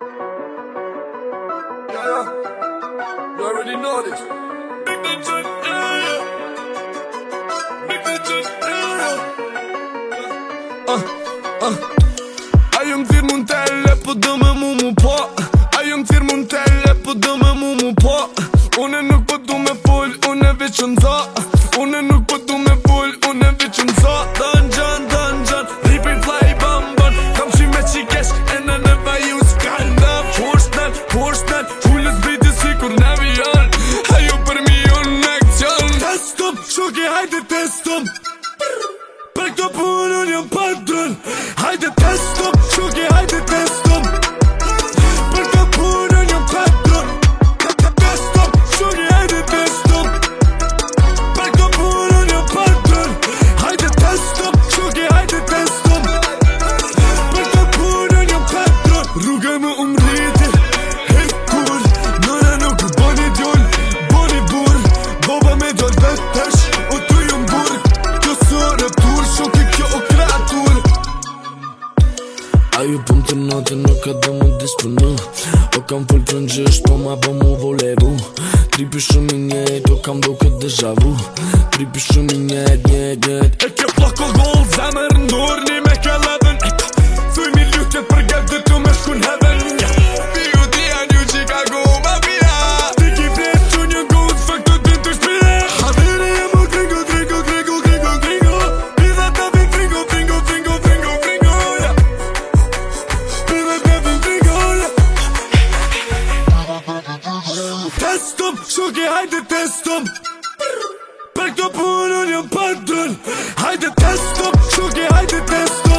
Yeah, you already know this. Ajo m'thirë mund t'elle, po do me mu po. Ajo m'thirë mund t'elle, po do me mu po. Une nuk po du me full, une veç në za. Une nuk po du me full, une veç në za. Dën gjan, ripin fly bamban. Kam qi me qikesh, e në nëva ju s'kallëm. Horsnel, hullës biti si kur në avion. Ajo për mi unë në akcion. Testum, shoki hajde testum. Për këto punë unë jom patron. Hajde testum, shoki hajde testum. Për këto punë unë jom patron. Testum, shoki hajde testum. Për këto punë unë jom patron. Hajde testum, shoki hajde testum. Për këto punë unë jom patron. Rruga më umriti, hekur. Nëna nuk boni djoll, boni bur. Boba me djoll vetesh, o tu jom bur. Kjo sore tur, shoki kjo o kreatur. Ajo po më të natë, nuk ka do më disponu. O kam full frëngjësh, po ma po mu volevu. Tripi shumë i njejt, o kam do këtë deja vu. Tripi shumë i njejt. E ke plako gold, zemër ndur, një me ke leven. Thuj mi lutjet për get dhe tu me shku n'heaven. Piju ti anë ju qika go ma pira. Ti ki flet që një god, fëk të din të shpire. Havere e mo gringo. Pida ta vin fringo. Testum, shoki hajde testum. Për këto punë unë jom patron. Hajde testum, shoki hajde testum.